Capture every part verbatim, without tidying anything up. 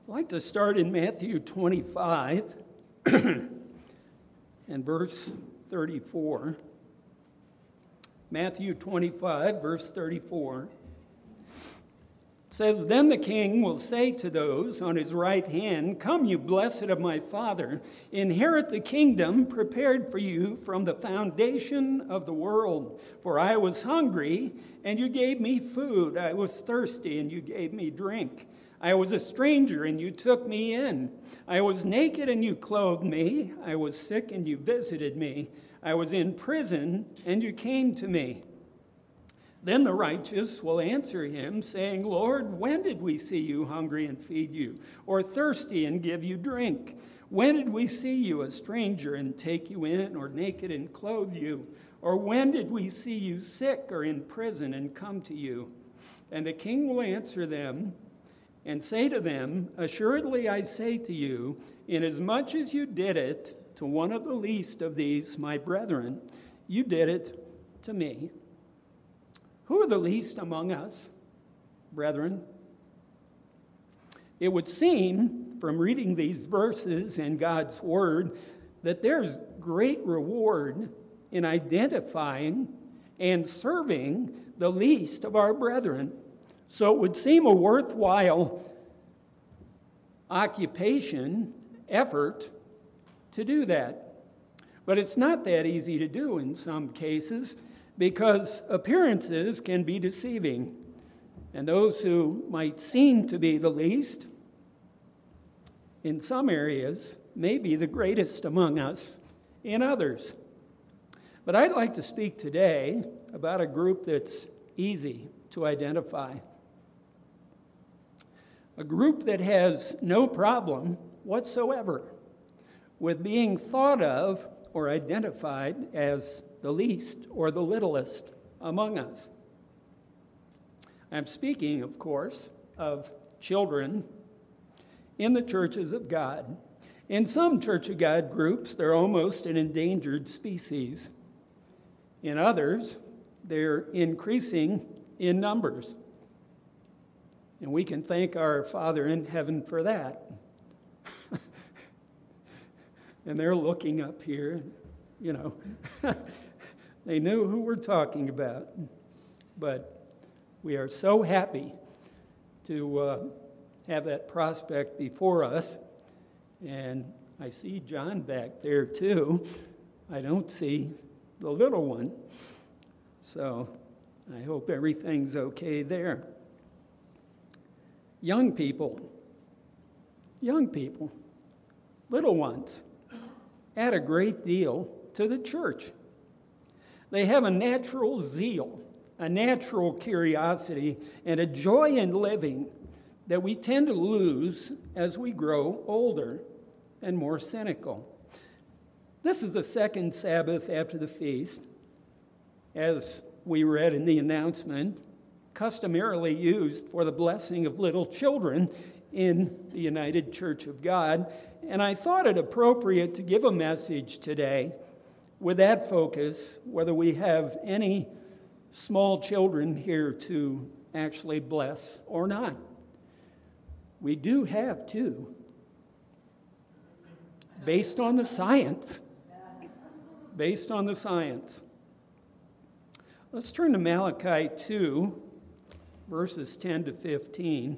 I'd like to start in Matthew twenty-five and verse thirty-four. Matthew twenty-five, verse thirty-four. It says, "Then the king will say to those on his right hand, 'Come, you blessed of my Father, inherit the kingdom prepared for you from the foundation of the world. For I was hungry, and you gave me food. I was thirsty, and you gave me drink. I was a stranger, and you took me in. I was naked, and you clothed me. I was sick, and you visited me. I was in prison, and you came to me.' Then the righteous will answer him, saying, 'Lord, when did we see you hungry and feed you, or thirsty and give you drink? When did we see you a stranger and take you in, or naked and clothe you? Or when did we see you sick or in prison and come to you?' And the king will answer them and say to them, 'Assuredly I say to you, inasmuch as you did it to one of the least of these, my brethren, you did it to me.'" Who are the least among us, brethren? It would seem from reading these verses in God's word that there's great reward in identifying and serving the least of our brethren. So it would seem a worthwhile occupation, effort to do that. But it's not that easy to do in some cases, because appearances can be deceiving. And those who might seem to be the least, in some areas, may be the greatest among us in others. But I'd like to speak today about a group that's easy to identify. A group that has no problem whatsoever with being thought of or identified as the least or the littlest among us. I'm speaking, of course, of children in the churches of God. In some Church of God groups, they're almost an endangered species. In others, they're increasing in numbers. And we can thank our Father in heaven for that. And they're looking up here, you know. They knew who we're talking about. But we are so happy to uh, have that prospect before us. And I see John back there too. I don't see the little one. So I hope everything's okay there. Young people, young people, little ones, add a great deal to the church. They have a natural zeal, a natural curiosity, and a joy in living that we tend to lose as we grow older and more cynical. This is the second Sabbath after the feast, as we read in the announcement, customarily used for the blessing of little children in the United Church of God. And I thought it appropriate to give a message today with that focus, whether we have any small children here to actually bless or not. We do have two, based on the science. Based on the science. Let's turn to Malachi two, verses ten to fifteen.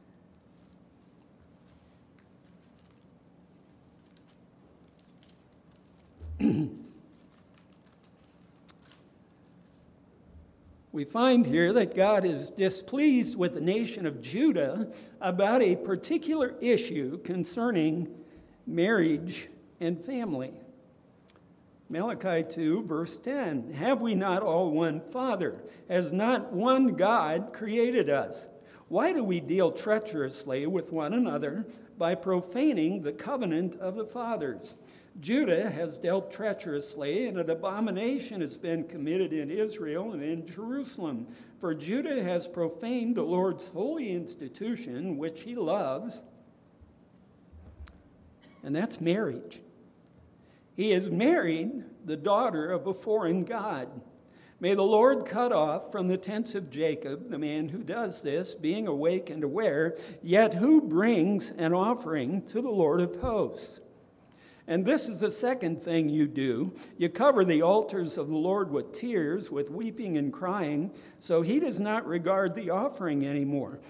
We find here that God is displeased with the nation of Judah about a particular issue concerning marriage and family. Malachi two, verse ten, "Have we not all one Father? Has not one God created us? Why do we deal treacherously with one another by profaning the covenant of the fathers? Judah has dealt treacherously, and an abomination has been committed in Israel and in Jerusalem. For Judah has profaned the Lord's holy institution, which he loves," and that's marriage. "He has married the daughter of a foreign god. May the Lord cut off from the tents of Jacob the man who does this, being awake and aware, yet who brings an offering to the Lord of hosts. And this is the second thing you do. You cover the altars of the Lord with tears, with weeping and crying, so he does not regard the offering anymore,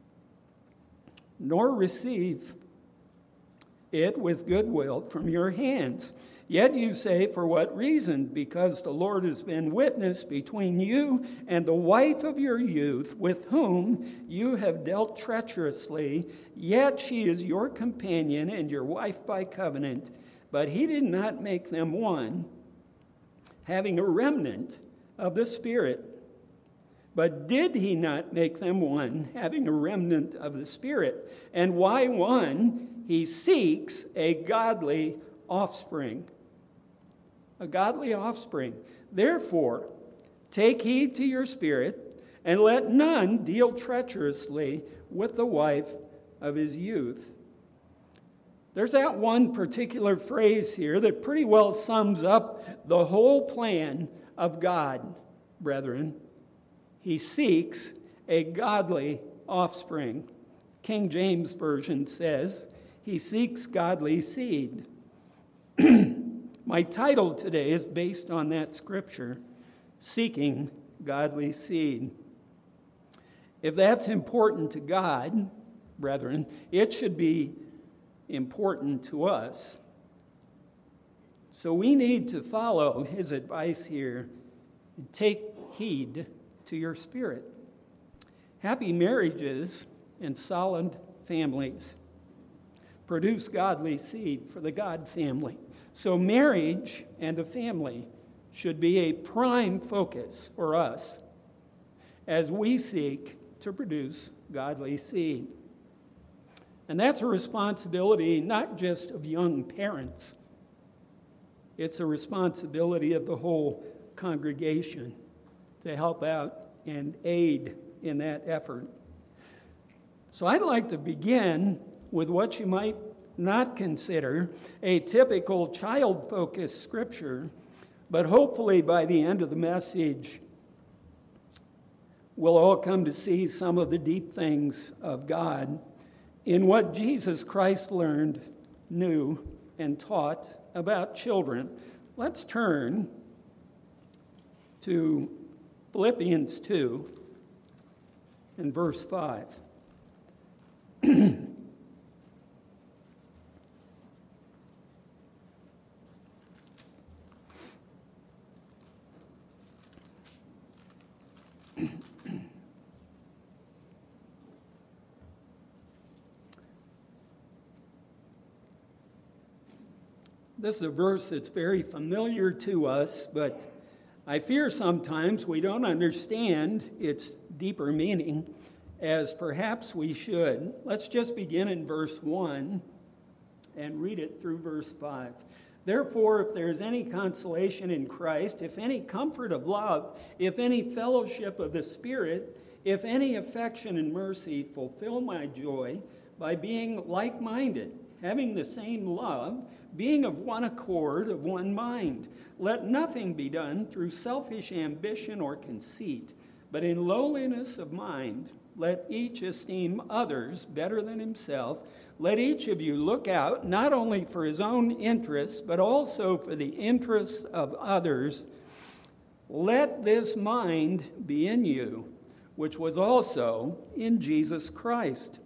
nor receive it with goodwill from your hands. Yet you say, for what reason? Because the Lord has been witness between you and the wife of your youth, with whom you have dealt treacherously, yet she is your companion and your wife by covenant. But he did not make them one, having a remnant of the Spirit. But did he not make them one, having a remnant of the Spirit? And why one? He seeks a godly offspring. A godly offspring. Therefore, take heed to your spirit, and let none deal treacherously with the wife of his youth. There's that one particular phrase here that pretty well sums up the whole plan of God, brethren. He seeks a godly offspring. King James Version says, he seeks godly seed. My title today is based on that scripture, Seeking Godly Seed. If that's important to God, brethren, it should be important to us. So we need to follow his advice here and take heed to your spirit. Happy marriages and solid families produce godly seed for the God family. So marriage and a family should be a prime focus for us as we seek to produce godly seed. And that's a responsibility not just of young parents. It's a responsibility of the whole congregation to help out and aid in that effort. So I'd like to begin with what you might not consider a typical child-focused scripture, but hopefully by the end of the message, we'll all come to see some of the deep things of God in what Jesus Christ learned, knew, and taught about children. Let's turn to Philippians two and verse five. This is a verse that's very familiar to us, but I fear sometimes we don't understand its deeper meaning as perhaps we should. Let's just begin in verse one and read it through verse five. Therefore, if there is any consolation in Christ, if any comfort of love, if any fellowship of the Spirit, if any affection and mercy, fulfill my joy by being like-minded, having the same love, being of one accord, of one mind. Let nothing be done through selfish ambition or conceit, but in lowliness of mind, let each esteem others better than himself. Let each of you look out not only for his own interests, but also for the interests of others. Let this mind be in you, which was also in Jesus Christ.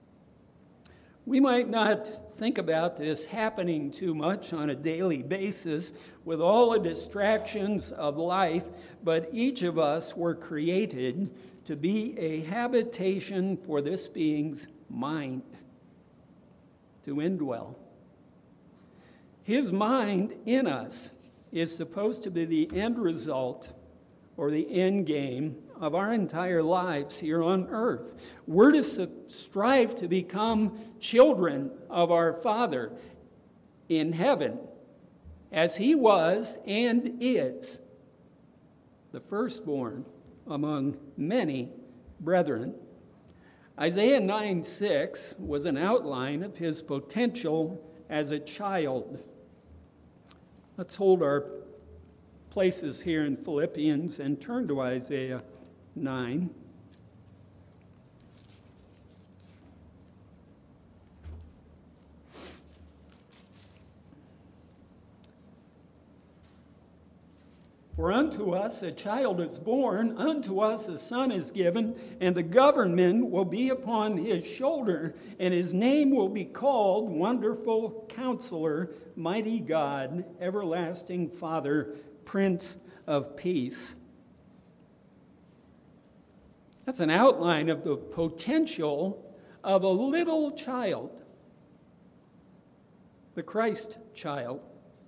We might not think about this happening too much on a daily basis with all the distractions of life, but each of us were created to be a habitation for this being's mind, to indwell. His mind in us is supposed to be the end result or the end game of our entire lives here on earth. We're to strive to become children of our Father in heaven, as he was and is the firstborn among many brethren. Isaiah nine six was an outline of his potential as a child. Let's hold our places here in Philippians and turn to Isaiah nine. For unto us a child is born, unto us a son is given, and the government will be upon his shoulder, and his name will be called Wonderful Counselor, Mighty God, Everlasting Father, Prince of Peace. That's an outline of the potential of a little child, the Christ child.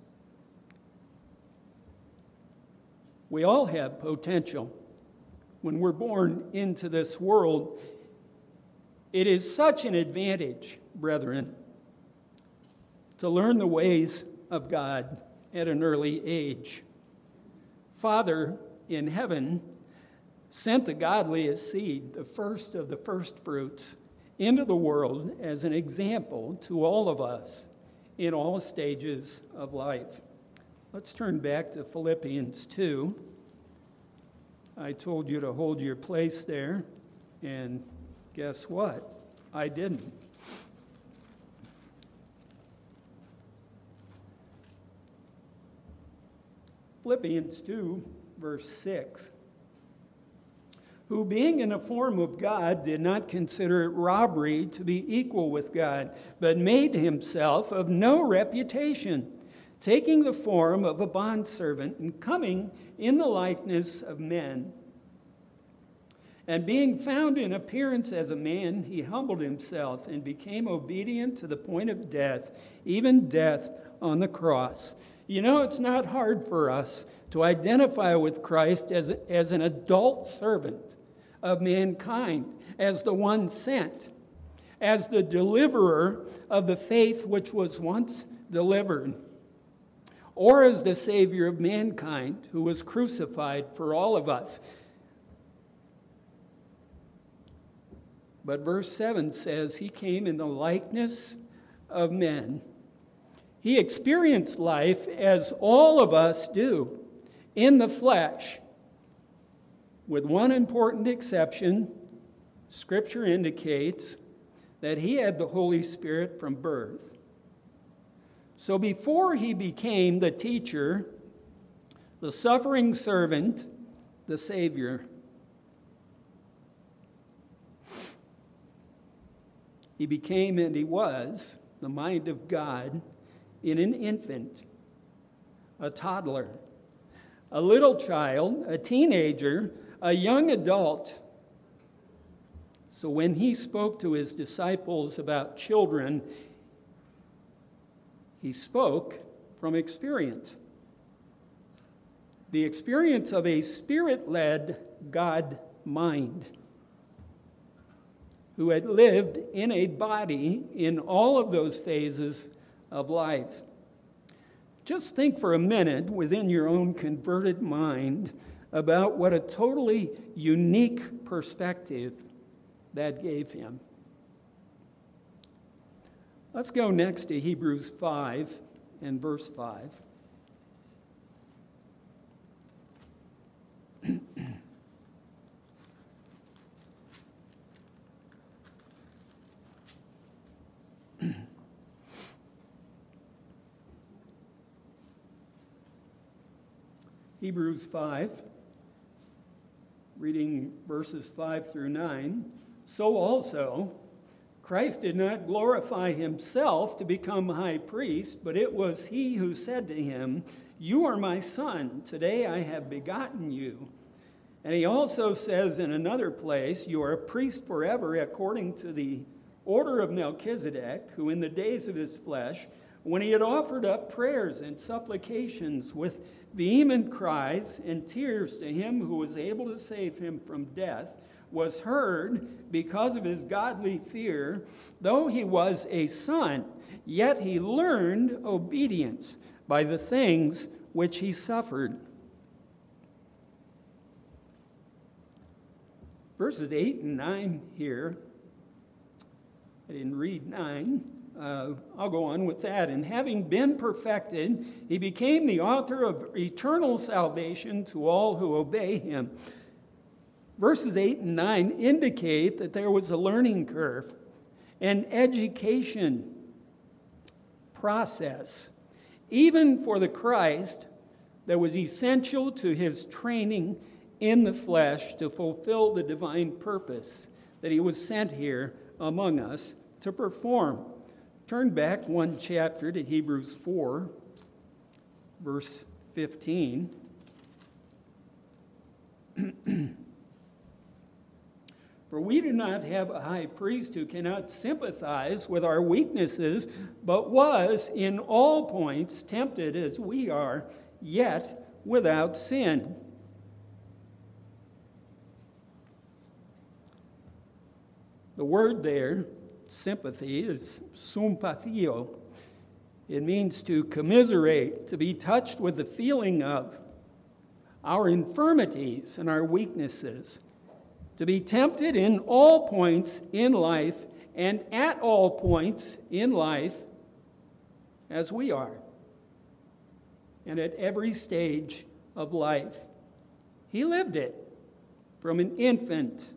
We all have potential. When we're born into this world, it is such an advantage, brethren, to learn the ways of God at an early age. Father in heaven sent the godliest seed, the first of the first fruits, into the world as an example to all of us in all stages of life. Let's turn back to Philippians two. I told you to hold your place there, and guess what? I didn't. Philippians two, verse six. Who being in the form of God did not consider it robbery to be equal with God, but made himself of no reputation, taking the form of a bondservant and coming in the likeness of men. And being found in appearance as a man, he humbled himself and became obedient to the point of death, even death on the cross. You know, it's not hard for us to identify with Christ as, as an adult servant of mankind, as the one sent, as the deliverer of the faith which was once delivered, or as the Savior of mankind who was crucified for all of us. But verse seven says he came in the likeness of men. He experienced life as all of us do, in the flesh, with one important exception. Scripture indicates that he had the Holy Spirit from birth. So before he became the teacher, the suffering servant, the Savior, he became and he was the mind of God in an infant, a toddler, a little child, a teenager, a young adult. So when he spoke to his disciples about children, he spoke from experience. The experience of a spirit-led God mind who had lived in a body in all of those phases of life. Just think for a minute within your own converted mind about what a totally unique perspective that gave him. Let's go next to Hebrews five and verse five. Hebrews five, reading verses five through nine. So also, Christ did not glorify himself to become high priest, but it was he who said to him, "You are my son, today I have begotten you." And he also says in another place, "You are a priest forever according to the order of Melchizedek, who in the days of his flesh, when he had offered up prayers and supplications with vehement cries and tears to him who was able to save him from death, was heard because of his godly fear. Though he was a son, yet he learned obedience by the things which he suffered." Verses eight and nine here, I didn't read nine. uh, I'll go on with that. And having been perfected, he became the author of eternal salvation to all who obey him. Verses eight and nine indicate that there was a learning curve, an education process, even for the Christ, that was essential to his training in the flesh to fulfill the divine purpose that he was sent here among us to perform. Turn back one chapter to Hebrews four, verse fifteen. For we do not have a high priest who cannot sympathize with our weaknesses, but was in all points tempted as we are, yet without sin. The word there, sympathy, is sympathio. It means to commiserate, to be touched with the feeling of our infirmities and our weaknesses, to be tempted in all points in life and at all points in life as we are, and at every stage of life. He lived it from an infant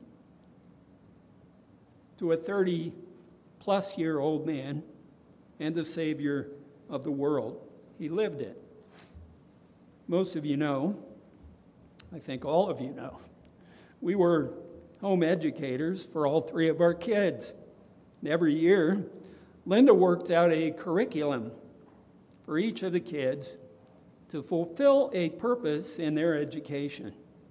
to a thirty-plus year old man and the Savior of the world. He lived it. Most of you know, I think all of you know, we were home educators for all three of our kids. And every year, Linda worked out a curriculum for each of the kids to fulfill a purpose in their education.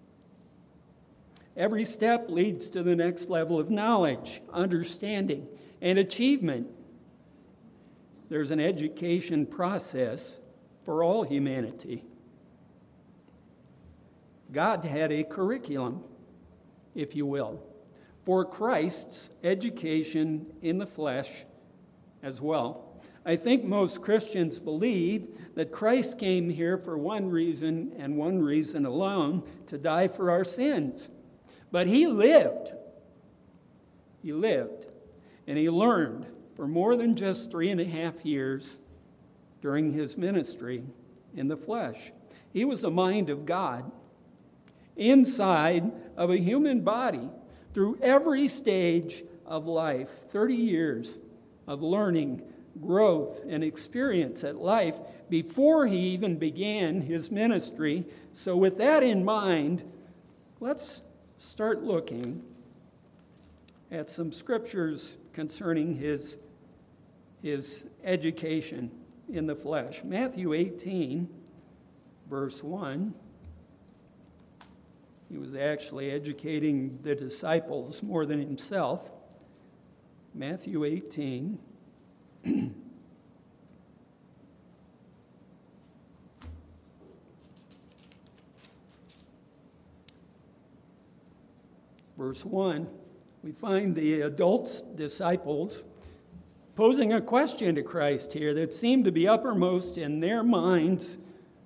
Every step leads to the next level of knowledge, understanding, and achievement. There's an education process for all humanity. God had a curriculum, if you will, for Christ's education in the flesh as well. I think most Christians believe that Christ came here for one reason and one reason alone, to die for our sins. But he lived. He lived, and he learned for more than just three and a half years during his ministry in the flesh. He was the mind of God inside of a human body through every stage of life. thirty years of learning, growth, and experience at life before he even began his ministry. So with that in mind, let's start looking at some scriptures concerning his, his education in the flesh. Matthew eighteen, verse one. He was actually educating the disciples more than himself. Matthew eighteen. Verse one, we find the adult disciples posing a question to Christ here that seemed to be uppermost in their minds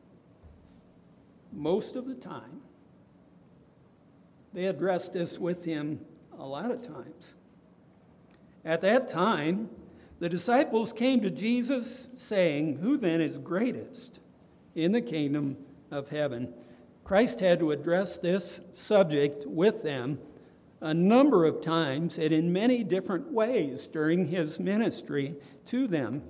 most of the time. They addressed this with him a lot of times. At that time, the disciples came to Jesus saying, "Who then is greatest in the kingdom of heaven?" Christ had to address this subject with them a number of times and in many different ways during his ministry to them.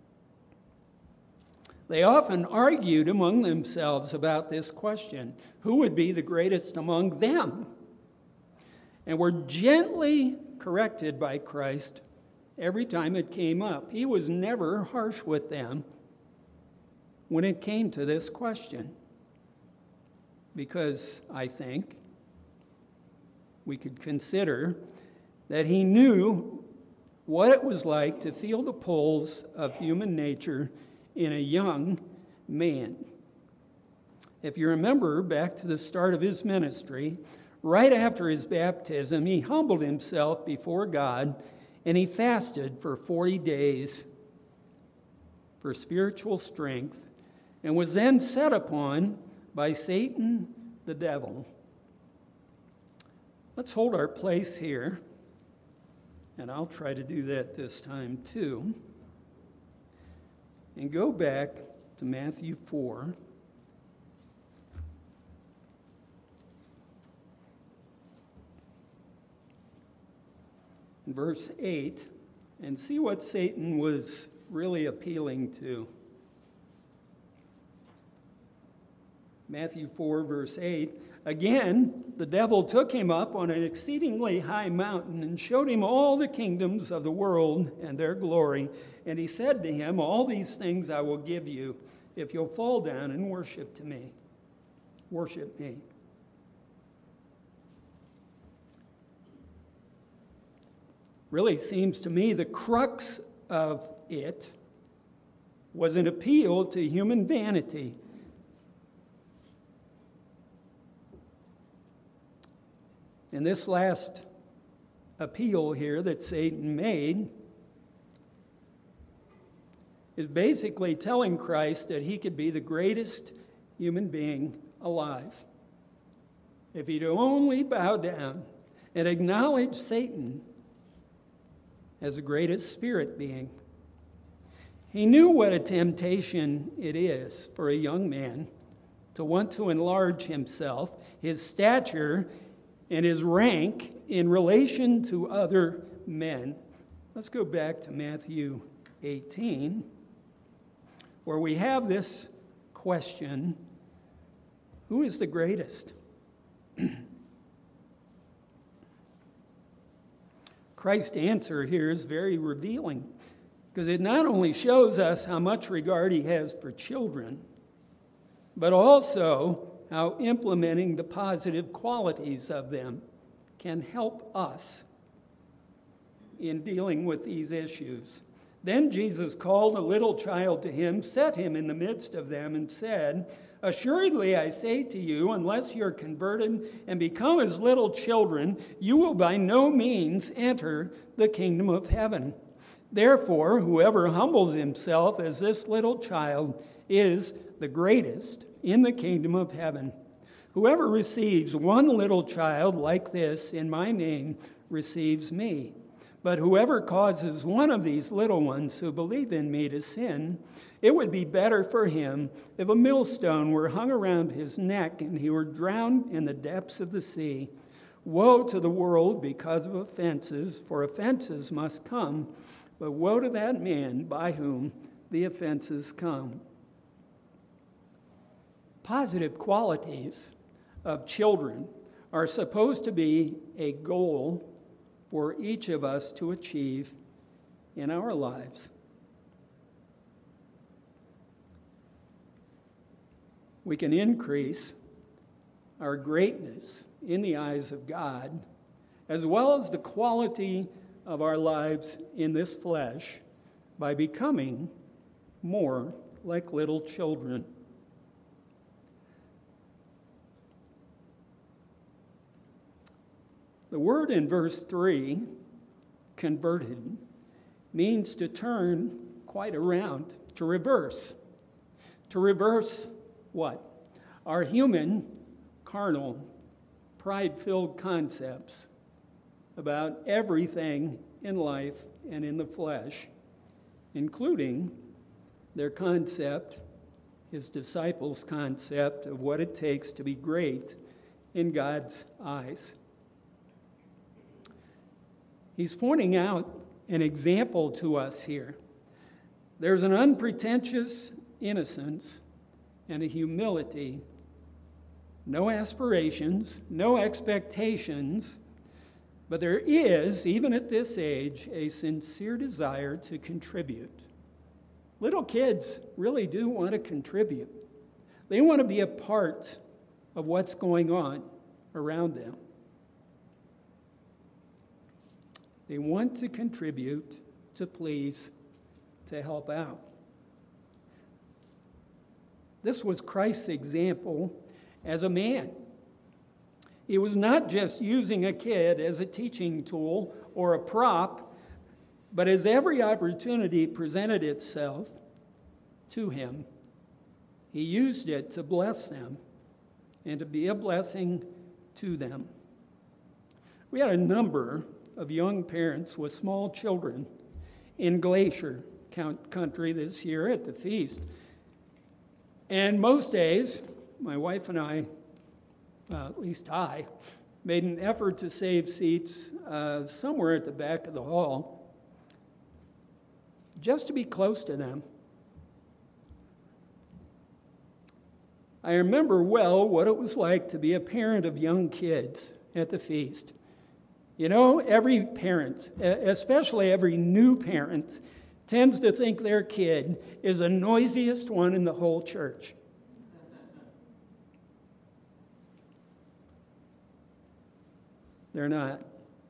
They often argued among themselves about this question, who would be the greatest among them? And were gently corrected by Christ every time it came up. He was never harsh with them when it came to this question, because I think we could consider that he knew what it was like to feel the pulls of human nature in a young man. If you remember back to the start of his ministry, right after his baptism, he humbled himself before God and he fasted for forty days for spiritual strength and was then set upon by Satan, the devil. Let's hold our place here, and I'll try to do that this time too. and go back to Matthew four. Verse eight, and see what Satan was really appealing to. Matthew four, verse eight, again, the devil took him up on an exceedingly high mountain and showed him all the kingdoms of the world and their glory. And he said to him, all these things I will give you if you'll fall down and worship to me. Worship me. Really seems to me the crux of it was an appeal to human vanity. And this last appeal here that Satan made is basically telling Christ that he could be the greatest human being alive. If he'd only bow down and acknowledge Satan as the greatest spirit being. He knew what a temptation it is for a young man to want to enlarge himself, his stature, and his rank in relation to other men. Let's go back to Matthew eighteen, where we have this question, who is the greatest? Christ's answer here is very revealing, because it not only shows us how much regard he has for children, but also how implementing the positive qualities of them can help us in dealing with these issues. Then Jesus called a little child to him, set him in the midst of them, and said, assuredly I say to you, unless you're converted and become as little children, you will by no means enter the kingdom of heaven. Therefore, whoever humbles himself as this little child is the greatest in the kingdom of heaven. Whoever receives one little child like this in my name receives me. But whoever causes one of these little ones who believe in me to sin, it would be better for him if a millstone were hung around his neck and he were drowned in the depths of the sea. Woe to the world because of offenses, for offenses must come, but woe to that man by whom the offenses come. Positive qualities of children are supposed to be a goal for each of us to achieve in our lives. We can increase our greatness in the eyes of God, as well as the quality of our lives in this flesh, by becoming more like little children. The word in verse three, converted, means to turn quite around, to reverse. To reverse what? Our human, carnal, pride-filled concepts about everything in life and in the flesh, including their concept, his disciples' concept of what it takes to be great in God's eyes. He's pointing out an example to us here. There's an unpretentious innocence and a humility, no aspirations, no expectations, but there is, even at this age, a sincere desire to contribute. Little kids really do want to contribute. They want to be a part of what's going on around them. They want to contribute, to please, to help out. This was Christ's example as a man. He was not just using a kid as a teaching tool or a prop, but as every opportunity presented itself to him, he used it to bless them and to be a blessing to them. We had a number of young parents with small children in Glacier country this year at the feast. And most days, my wife and I, uh, at least I, made an effort to save seats uh, somewhere at the back of the hall, just to be close to them. I remember well what it was like to be a parent of young kids at the feast. You know, every parent, especially every new parent, tends to think their kid is the noisiest one in the whole church. They're not.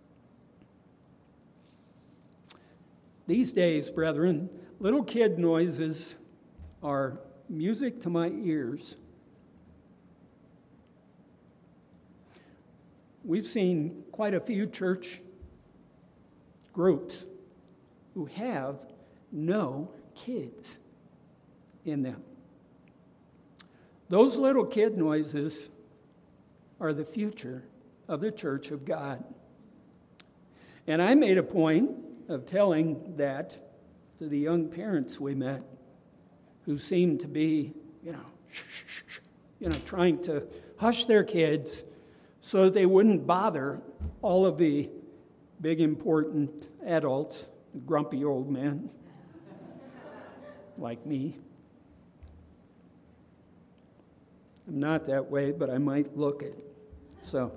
These days, brethren, little kid noises are music to my ears. We've seen quite a few church groups who have no kids in them. Those little kid noises are the future of the church of God. And I made a point of telling that to the young parents we met who seemed to be, you know, shh, shh, shh, you know, trying to hush their kids so that they wouldn't bother all of the big, important adults, grumpy old men like me. I'm not that way, but I might look it. So,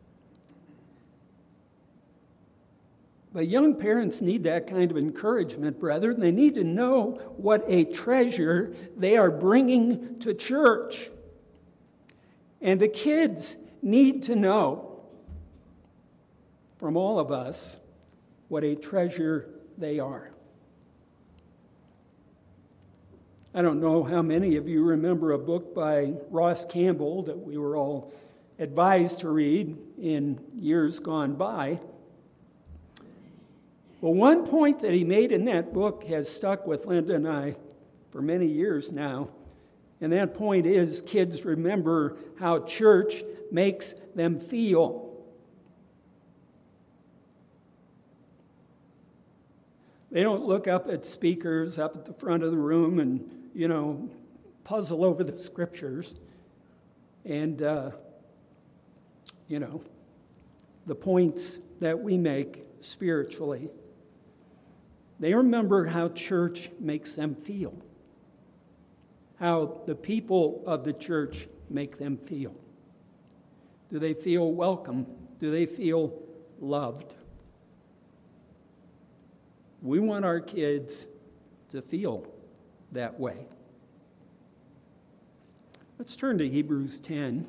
but young parents need that kind of encouragement, brethren. They need to know what a treasure they are bringing to church. And the kids need to know from all of us what a treasure they are. I don't know how many of you remember a book by Ross Campbell that we were all advised to read in years gone by. Well, one point that he made in that book has stuck with Linda and I for many years now. And that point is, kids remember how church makes them feel. They don't look up at speakers up at the front of the room and, you know, puzzle over the scriptures. And, uh, you know, the points that we make spiritually. They remember how church makes them feel. How the people of the church make them feel. Do they feel welcome? Do they feel loved? We want our kids to feel that way. Let's turn to Hebrews ten.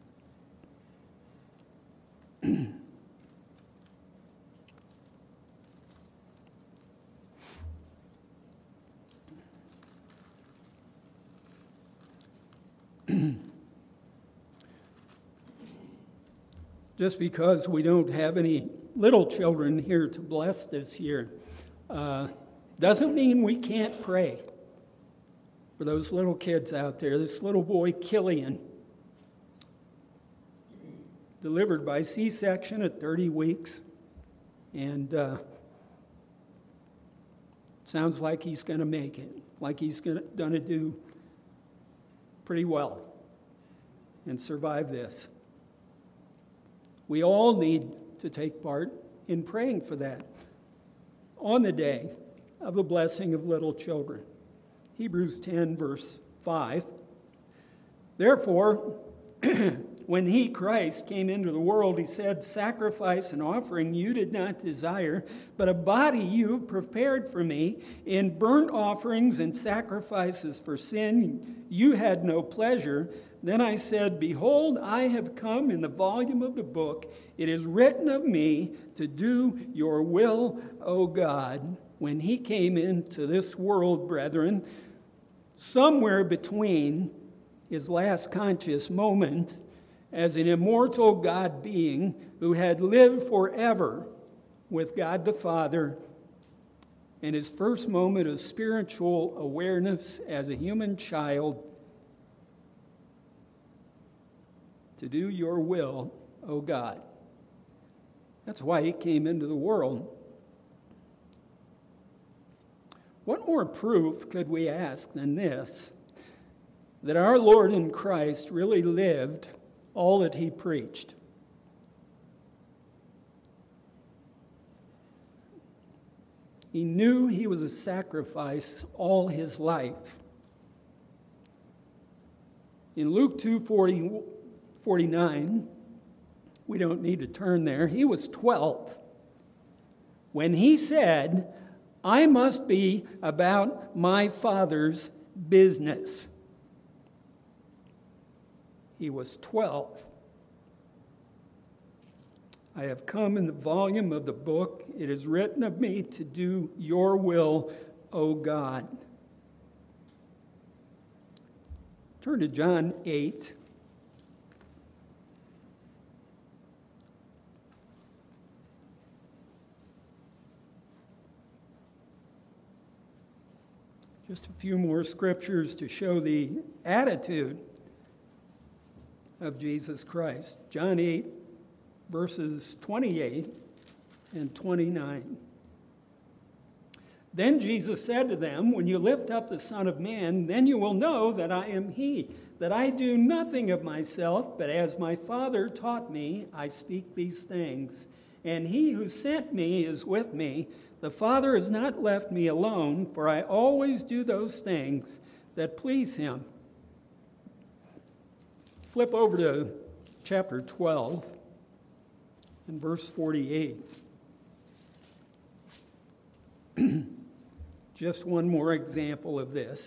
Just because we don't have any little children here to bless this year uh, doesn't mean we can't pray for those little kids out there. This little boy, Killian, delivered by C-section at thirty weeks, and uh, sounds like he's going to make it, like he's going to do pretty well and survive this. We all need to take part in praying for that on the day of the blessing of little children. Hebrews ten, verse five. Therefore, when he, Christ, came into the world, he said, "Sacrifice and offering you did not desire, but a body you have prepared for me. In burnt offerings and sacrifices for sin you had no pleasure. Then I said, Behold, I have come in the volume of the book. It is written of me to do your will, O God." When he came into this world, brethren, somewhere between his last conscious moment as an immortal God being who had lived forever with God the Father, and his first moment of spiritual awareness as a human child, to do your will, O God. That's why he came into the world. What more proof could we ask than this, that our Lord in Christ really lived all that he preached? He knew he was a sacrifice all his life. In Luke two forty-nine, we don't need to turn there, he was twelve when he said, I must be about my Father's business. He was twelve. I have come in the volume of the book. It is written of me to do your will, O God. Turn to John eight. Just a few more scriptures to show the attitude of Jesus Christ. John eight, verses twenty-eight and twenty-nine. Then Jesus said to them, when you lift up the Son of Man, then you will know that I am he, that I do nothing of myself, but as my Father taught me, I speak these things. And he who sent me is with me. The Father has not left me alone, for I always do those things that please him. Flip over to chapter twelve and verse forty-eight. Just one more example of this.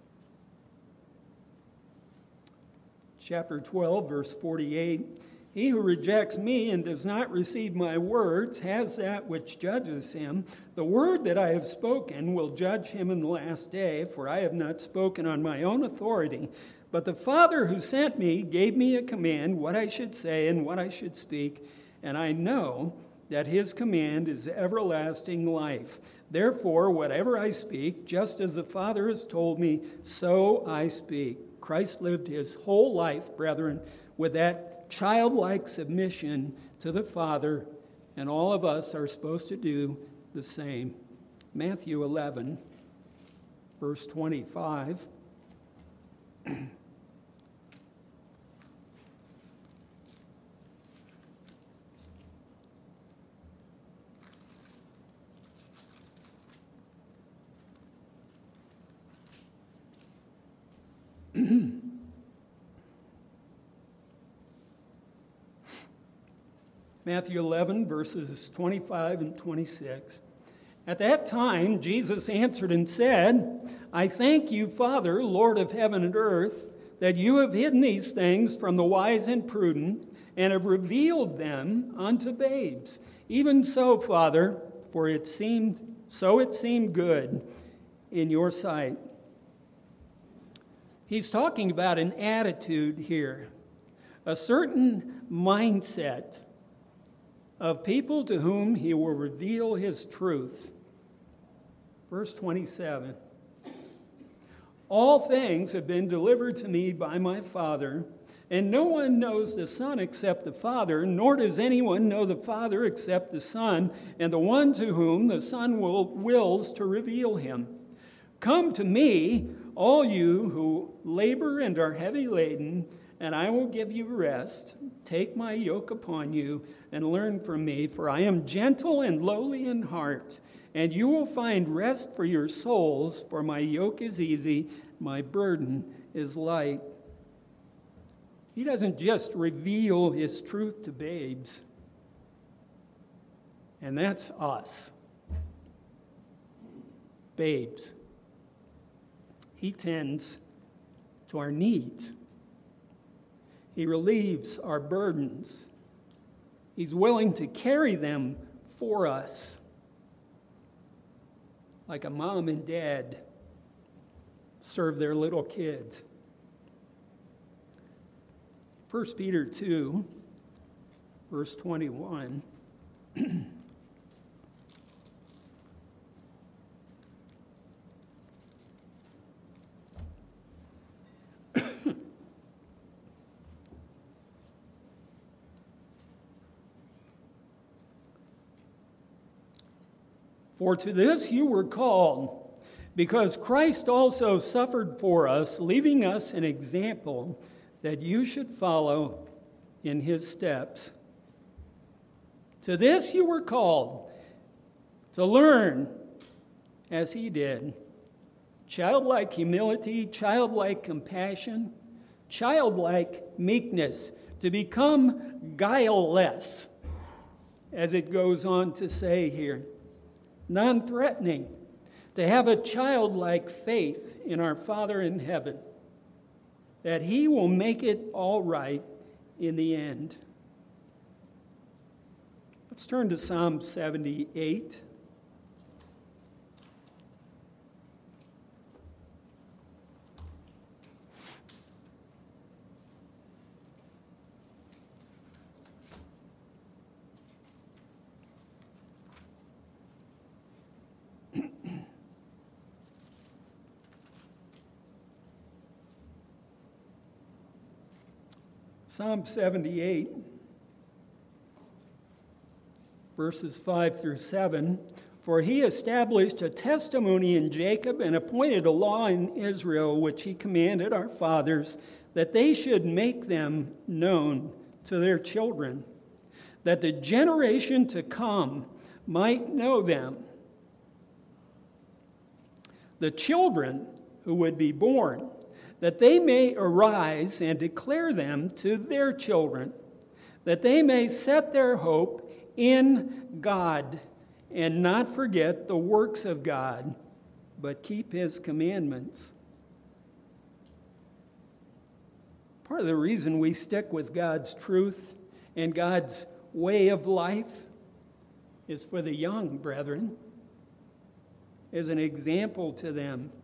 Chapter twelve, verse forty-eight. He who rejects me and does not receive my words has that which judges him. The word that I have spoken will judge him in the last day, for I have not spoken on my own authority. But the Father who sent me gave me a command what I should say and what I should speak, and I know that his command is everlasting life. Therefore, whatever I speak, just as the Father has told me, so I speak. Christ lived his whole life, brethren, with that childlike submission to the Father, and all of us are supposed to do the same. Matthew eleven, verse twenty-five. Matthew eleven, verses twenty-five and twenty-six. At that time, Jesus answered and said, I thank you, Father, Lord of heaven and earth, that you have hidden these things from the wise and prudent, and have revealed them unto babes. Even so, Father, for it seemed so it seemed good in your sight. He's talking about an attitude here, a certain mindset of people to whom he will reveal his truth. Verse twenty-seven. All things have been delivered to me by my Father, and no one knows the Son except the Father, nor does anyone know the Father except the Son, and the one to whom the Son will, wills to reveal him. Come to me, all you who labor and are heavy laden, and I will give you rest. Take my yoke upon you and learn from me, for I am gentle and lowly in heart, and you will find rest for your souls, for my yoke is easy, my burden is light. He doesn't just reveal his truth to babes, and that's us, babes. He tends to our needs. He relieves our burdens. He's willing to carry them for us, like a mom and dad serve their little kids. First Peter two, verse twenty-one. For to this you were called, Because Christ also suffered for us, leaving us an example that you should follow in his steps. To this you were called, to learn as he did. Childlike humility, childlike compassion, childlike meekness, to become guileless, as it goes on to say here, non-threatening, to have a childlike faith in our Father in heaven, that he will make it all right in the end. Let's turn to Psalm seventy-eight. Psalm seventy-eight, verses five through seven. For he established a testimony in Jacob and appointed a law in Israel, which he commanded our fathers, that they should make them known to their children, that the generation to come might know them. The children who would be born, that they may arise and declare them to their children, that they may set their hope in God and not forget the works of God, but keep his commandments. Part of the reason we stick with God's truth and God's way of life is for the young, brethren, as an example to them.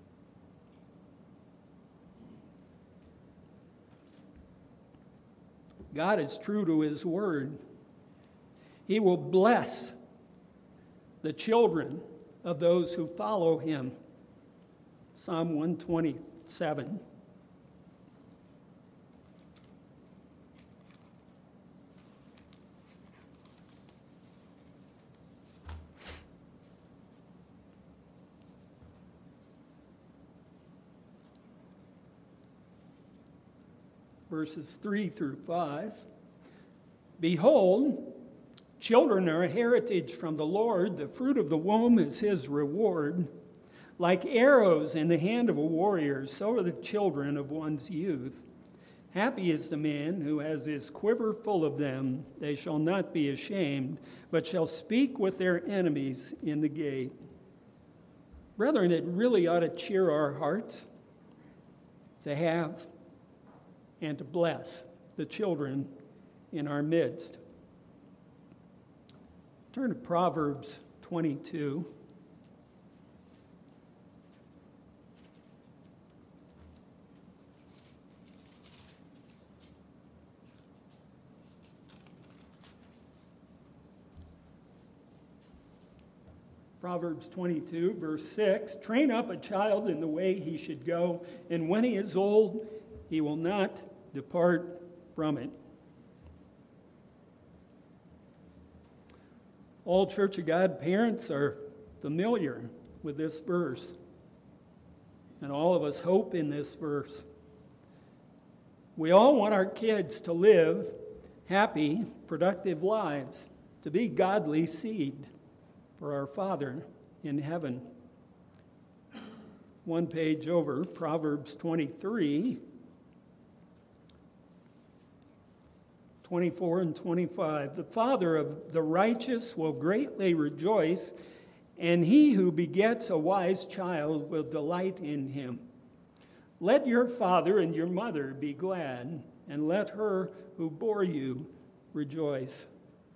God is true to his word. He will bless the children of those who follow him. Psalm one twenty-seven. Verses three through five. Behold, children are a heritage from the Lord. The fruit of the womb is his reward. Like arrows in the hand of a warrior, so are the children of one's youth. Happy is the man who has his quiver full of them. They shall not be ashamed, but shall speak with their enemies in the gate. Brethren, it really ought to cheer our hearts to have and to bless the children in our midst. Turn to Proverbs twenty-two. Proverbs twenty-two, verse six, train up a child in the way he should go, and when he is old, he will not depart from it. All Church of God parents are familiar with this verse, and all of us hope in this verse. We all want our kids to live happy, productive lives, to be godly seed for our Father in heaven. One page over, Proverbs twenty-three, twenty-four and twenty-five. The father of the righteous will greatly rejoice, and he who begets a wise child will delight in him. Let your father and your mother be glad, and let her who bore you rejoice.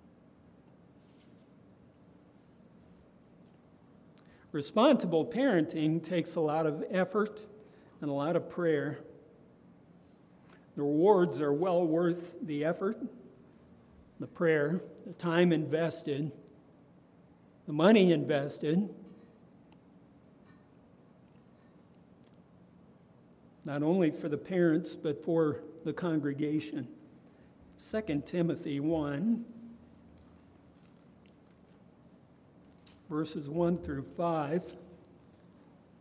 Responsible parenting takes a lot of effort and a lot of prayer. The rewards are well worth the effort, the prayer, the time invested, the money invested. Not only for the parents, but for the congregation. Second Timothy one, verses one through five.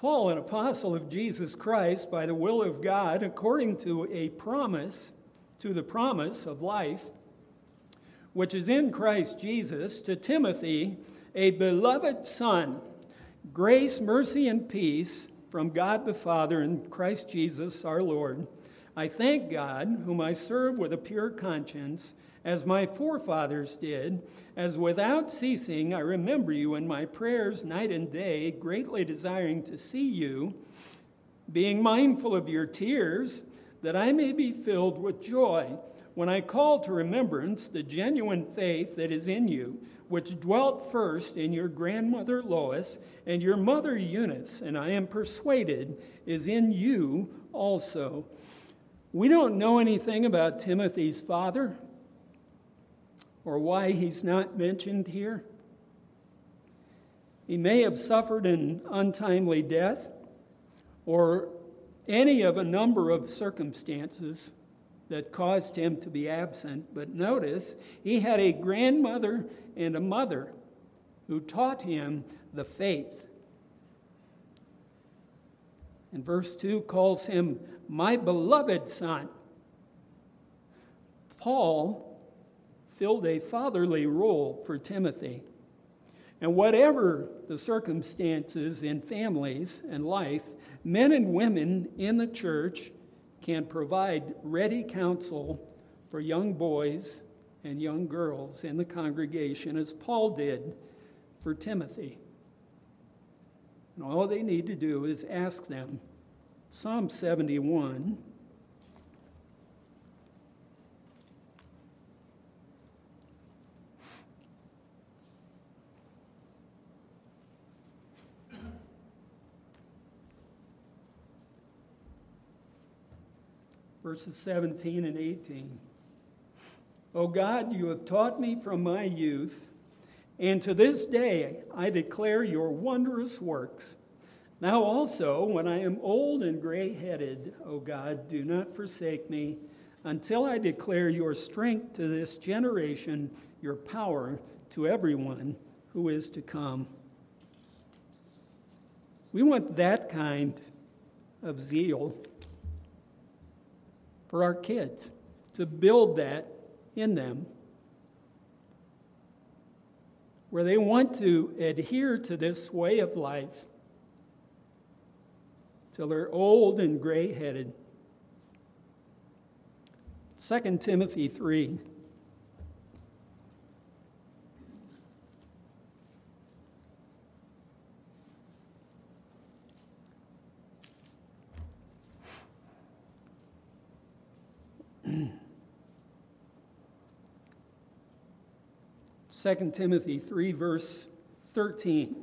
Paul, an apostle of Jesus Christ by the will of God, according to a promise, to the promise of life, which is in Christ Jesus, to Timothy, a beloved son, grace, mercy, and peace from God the Father and Christ Jesus our Lord. I thank God, whom I serve with a pure conscience, as my forefathers did, as without ceasing I remember you in my prayers night and day, greatly desiring to see you, being mindful of your tears, that I may be filled with joy when I call to remembrance the genuine faith that is in you, which dwelt first in your grandmother Lois and your mother Eunice, and I am persuaded is in you also. We don't know anything about Timothy's father or why he's not mentioned here. He may have suffered an untimely death or any of a number of circumstances that caused him to be absent. But notice, he had a grandmother and a mother who taught him the faith. And verse two calls him my beloved son. Paul filled a fatherly role for Timothy. And whatever the circumstances in families and life, men and women in the church can provide ready counsel for young boys and young girls in the congregation, as Paul did for Timothy. And all they need to do is ask them. Psalm seventy-one. Verses seventeen and eighteen. O God, you have taught me from my youth, and to this day I declare your wondrous works. Now also, when I am old and gray-headed, O God, do not forsake me until I declare your strength to this generation, your power to everyone who is to come. We want that kind of zeal for our kids, to build that in them, where they want to adhere to this way of life till they're old and gray-headed. Second Timothy three. Second Timothy three, verse thirteen.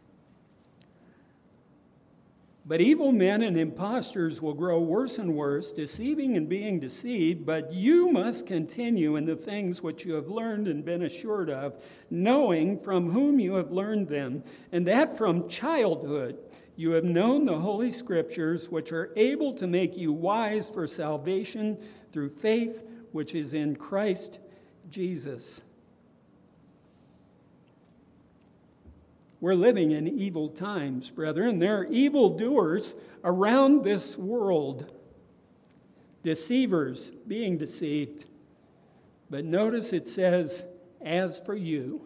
But evil men and impostors will grow worse and worse, deceiving and being deceived. But you must continue in the things which you have learned and been assured of, knowing from whom you have learned them, and that from childhood you have known the Holy Scriptures, which are able to make you wise for salvation through faith which is in Christ Jesus. We're living in evil times, brethren. There are evildoers around this world, deceivers being deceived. But notice it says, as for you.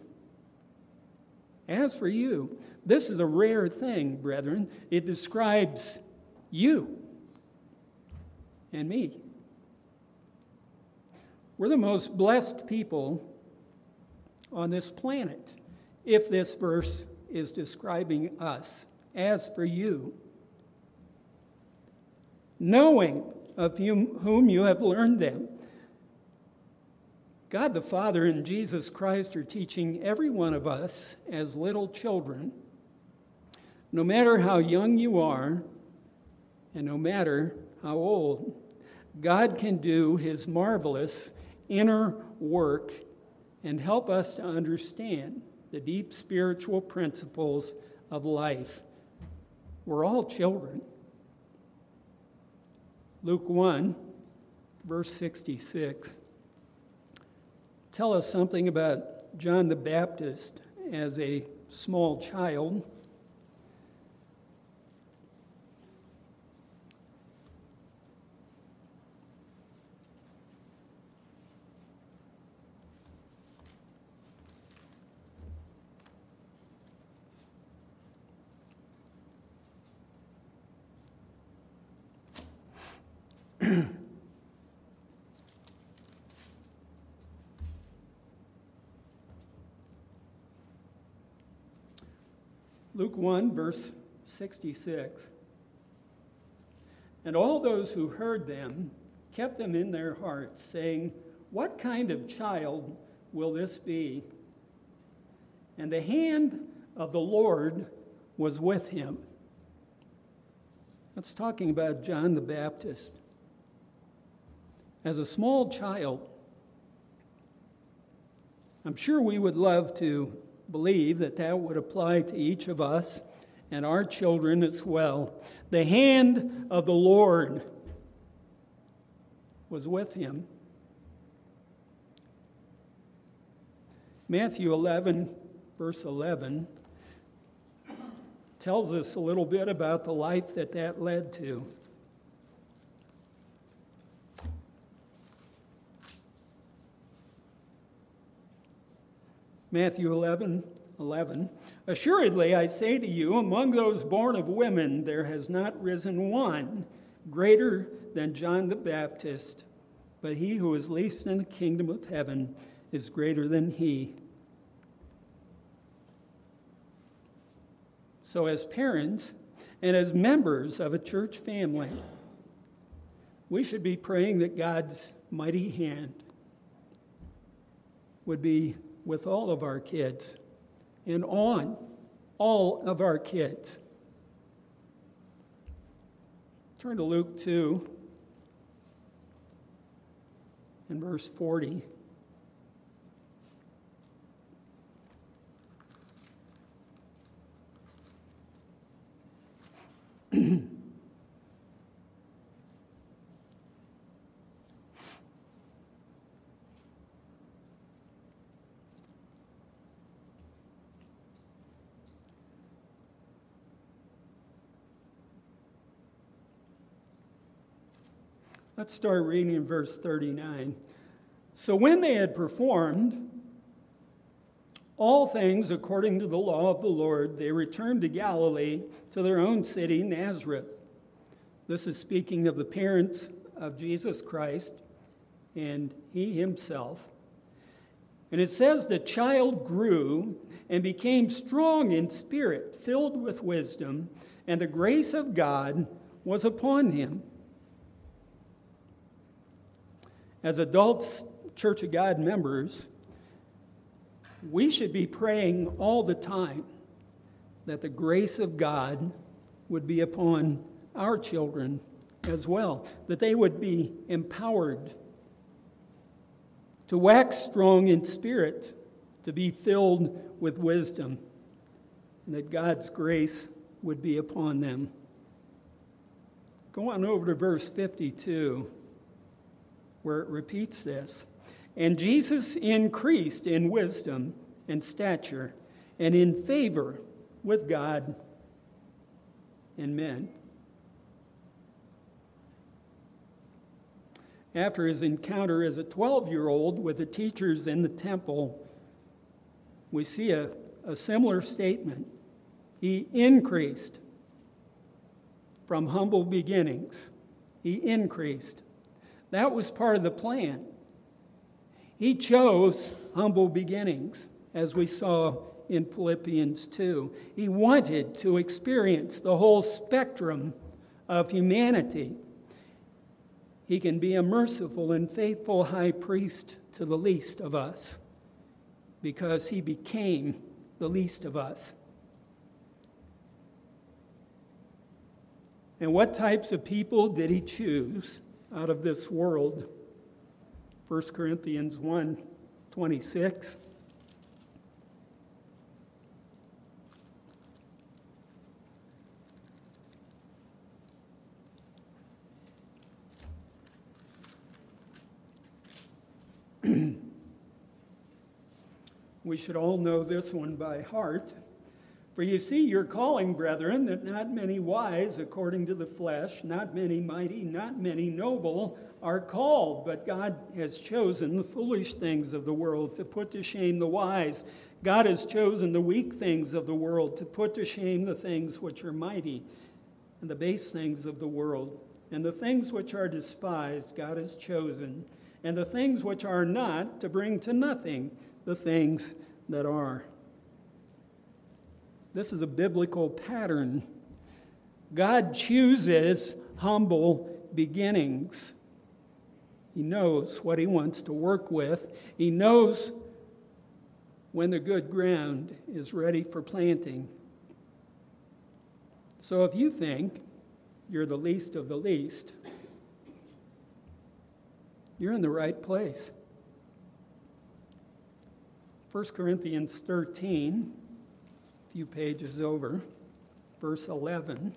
As for you. This is a rare thing, brethren. It describes you and me. We're the most blessed people on this planet, if this verse is describing us. As for you, knowing of whom you have learned them. God the Father and Jesus Christ are teaching every one of us as little children, no matter how young you are and no matter how old, God can do his marvelous inner work and help us to understand the deep spiritual principles of life. We're all children. Luke one, verse sixty-six, tell us something about John the Baptist as a small child. Luke one, verse sixty-six. And all those who heard them kept them in their hearts, saying, "What kind of child will this be?" And the hand of the Lord was with him. That's talking about John the Baptist. As a small child, I'm sure we would love to believe that that would apply to each of us and our children as well. The hand of the Lord was with him. Matthew eleven, verse eleven, tells us a little bit about the life that that led to. Matthew eleven, eleven. Assuredly, I say to you, among those born of women, there has not risen one greater than John the Baptist, but he who is least in the kingdom of heaven is greater than he. So as parents and as members of a church family, we should be praying that God's mighty hand would be with all of our kids and on all of our kids. Turn to Luke two and verse forty. Let's start reading in verse thirty-nine. So when they had performed all things according to the law of the Lord, they returned to Galilee, to their own city, Nazareth. This is speaking of the parents of Jesus Christ and he himself. And it says the child grew and became strong in spirit, filled with wisdom, and the grace of God was upon him. As adults, Church of God members, we should be praying all the time that the grace of God would be upon our children as well, that they would be empowered to wax strong in spirit, to be filled with wisdom, and that God's grace would be upon them. Go on over to verse fifty-two, where it repeats this. And Jesus increased in wisdom and stature and in favor with God and men. After his encounter as a twelve-year-old with the teachers in the temple, we see a, a similar statement. He increased from humble beginnings. He increased. That was part of the plan. He chose humble beginnings, as we saw in Philippians two. He wanted to experience the whole spectrum of humanity. He can be a merciful and faithful high priest to the least of us because he became the least of us. And what types of people did he choose out of this world? First Corinthians one twenty-six. We should all know this one by heart. For you see your calling, brethren, that not many wise according to the flesh, not many mighty, not many noble are called, but God has chosen the foolish things of the world to put to shame the wise. God has chosen the weak things of the world to put to shame the things which are mighty, and the base things of the world, and the things which are despised God has chosen, and the things which are not to bring to nothing the things that are. This is a biblical pattern. God chooses humble beginnings. He knows what he wants to work with. He knows when the good ground is ready for planting. So if you think you're the least of the least, you're in the right place. First Corinthians thirteen, a few pages over, verse eleven.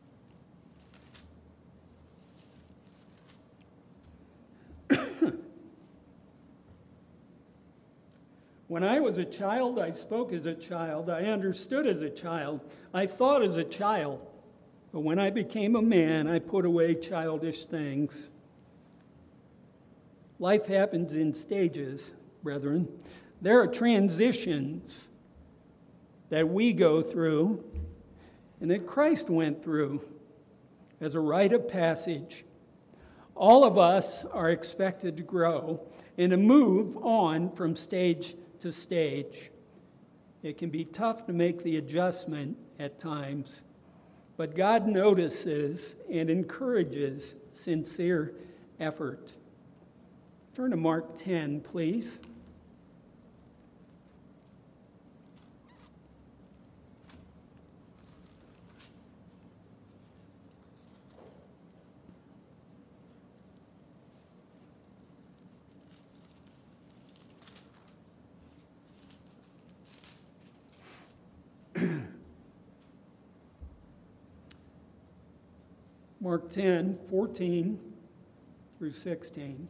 When I was a child, I spoke as a child. I understood as a child. I thought as a child. But when I became a man, I put away childish things. Life happens in stages, brethren. There are transitions that we go through and that Christ went through as a rite of passage. All of us are expected to grow and to move on from stage to stage. It can be tough to make the adjustment at times, but God notices and encourages sincere effort. Turn to Mark ten, please. Mark ten, fourteen through sixteen.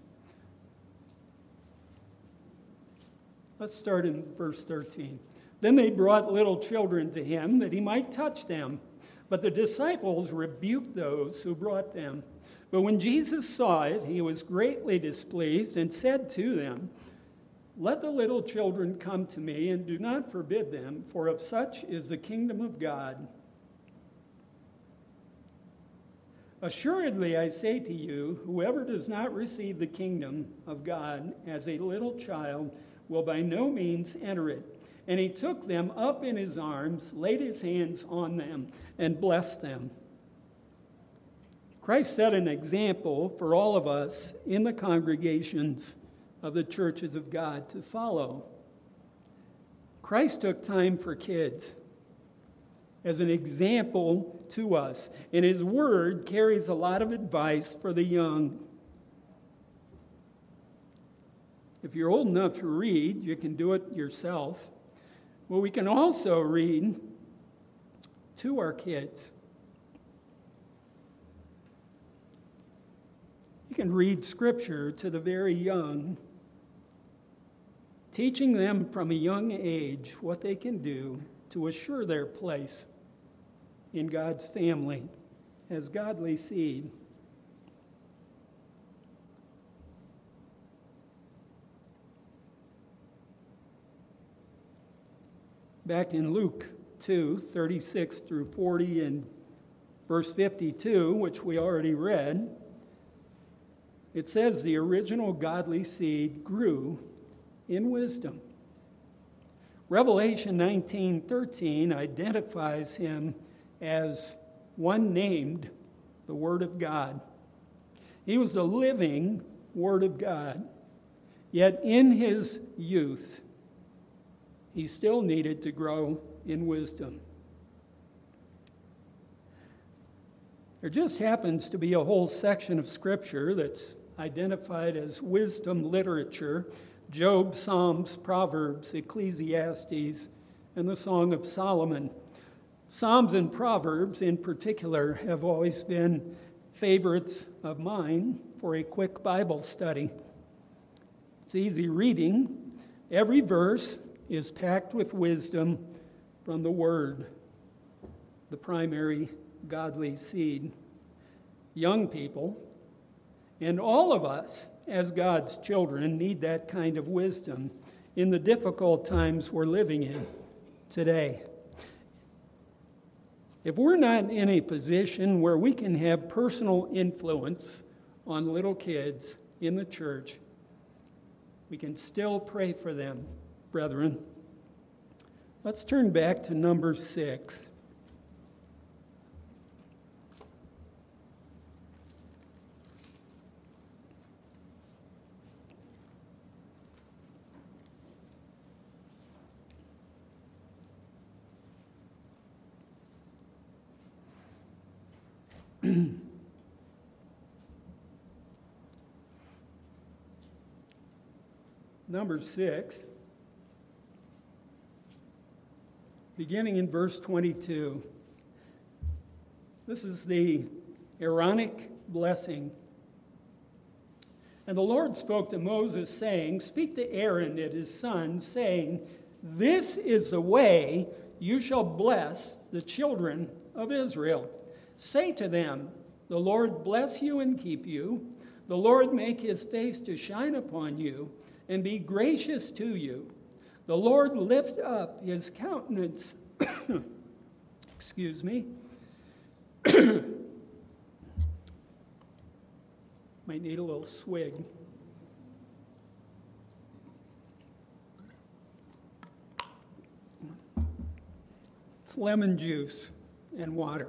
Let's start in verse thirteen. Then they brought little children to him that he might touch them. But the disciples rebuked those who brought them. But when Jesus saw it, he was greatly displeased and said to them, "Let the little children come to me, and do not forbid them, for of such is the kingdom of God. Assuredly, I say to you, whoever does not receive the kingdom of God as a little child will by no means enter it." And he took them up in his arms, laid his hands on them, and blessed them. Christ set an example for all of us in the congregations of the churches of God to follow. Christ took time for kids as an example to us, and his word carries a lot of advice for the young. If you're old enough to read, you can do it yourself. Well, we can also read to our kids. You can read scripture to the very young, teaching them from a young age what they can do to assure their place in God's family as godly seed. Back in Luke two, thirty-six through forty, and verse fifty-two, which we already read, it says the original godly seed grew in wisdom. Revelation nineteen thirteen identifies him as one named the Word of God. He was the living Word of God. Yet in his youth, he still needed to grow in wisdom. There just happens to be a whole section of Scripture that's identified as wisdom literature: Job, Psalms, Proverbs, Ecclesiastes, and the Song of Solomon. Psalms and Proverbs in particular have always been favorites of mine for a quick Bible study. It's easy reading. Every verse is packed with wisdom from the Word, the primary godly seed. Young people, and all of us as God's children, need that kind of wisdom in the difficult times we're living in today. If we're not in a position where we can have personal influence on little kids in the church, we can still pray for them, brethren. Let's turn back to number six. Number six, beginning in verse twenty-two. This is the Aaronic blessing. And the Lord spoke to Moses, saying, "Speak to Aaron and his sons, saying, this is the way you shall bless the children of Israel. Say to them, the Lord bless you and keep you. The Lord make his face to shine upon you and be gracious to you. The Lord lift up his countenance." Excuse me. Might need a little swig. It's lemon juice and water.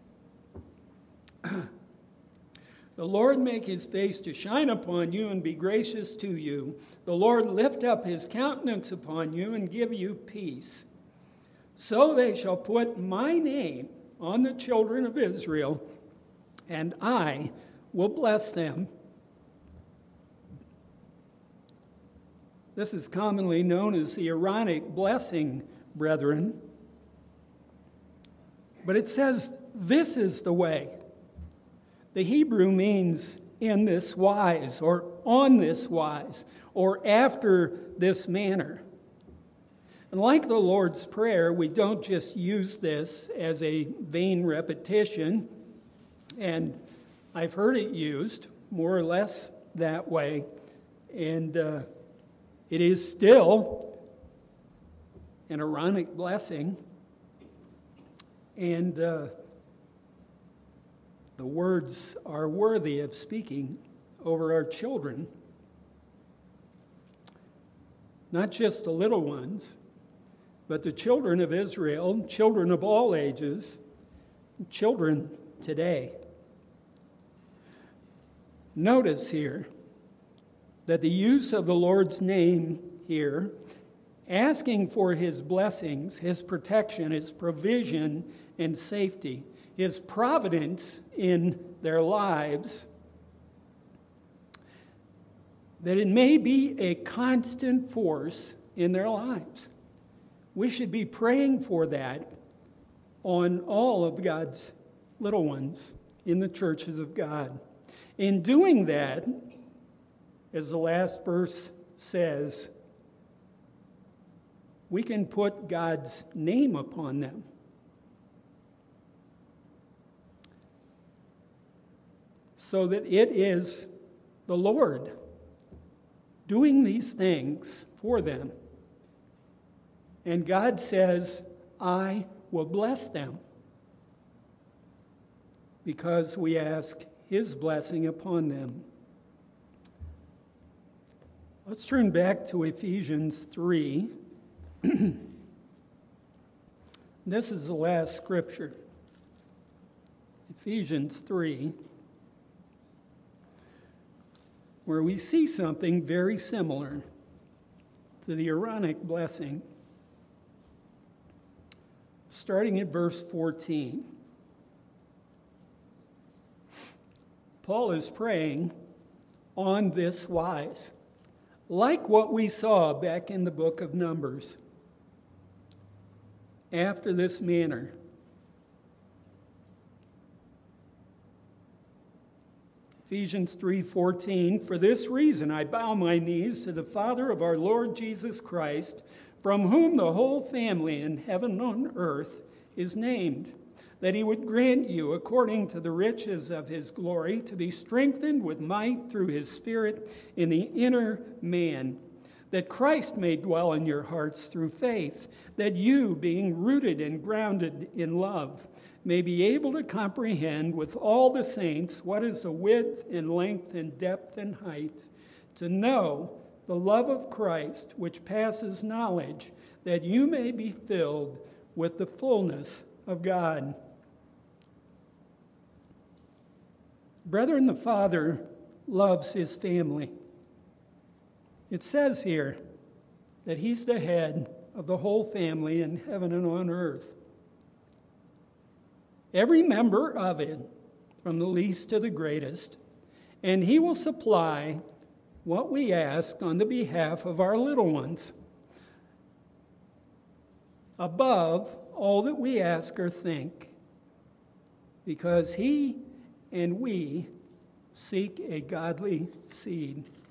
The Lord make his face to shine upon you and be gracious to you. The Lord lift up his countenance upon you and give you peace. So they shall put my name on the children of Israel, and I will bless them. This is commonly known as the Aaronic blessing, brethren. But it says, this is the way. The Hebrew means in this wise, or on this wise, or after this manner. And like the Lord's Prayer, we don't just use this as a vain repetition, and I've heard it used more or less that way, and uh, it is still an Aaronic blessing, and uh, the words are worthy of speaking over our children. Not just the little ones, but the children of Israel, children of all ages, children today. Notice here that the use of the Lord's name here, asking for his blessings, his protection, his provision, and safety, his providence in their lives, that it may be a constant force in their lives. We should be praying for that on all of God's little ones in the churches of God. In doing that, as the last verse says, we can put God's name upon them. So that it is the Lord doing these things for them. And God says, I will bless them, because we ask his blessing upon them. Let's turn back to Ephesians three. This is the last scripture. Ephesians three, where we see something very similar to the Aaronic blessing. Starting at verse fourteen. Paul is praying on this wise, like what we saw back in the book of Numbers. After this manner. Ephesians three fourteen, for this reason I bow my knees to the Father of our Lord Jesus Christ, from whom the whole family in heaven and on earth is named, that he would grant you, according to the riches of his glory, to be strengthened with might through his Spirit in the inner man, that Christ may dwell in your hearts through faith, that you, being rooted and grounded in love, may be able to comprehend with all the saints what is the width and length and depth and height, to know the love of Christ, which passes knowledge, that you may be filled with the fullness of God. Brethren, the Father loves his family. It says here that he's the head of the whole family in heaven and on earth. Every member of it, from the least to the greatest, and he will supply what we ask on the behalf of our little ones, above all that we ask or think, because he and we seek a godly seed.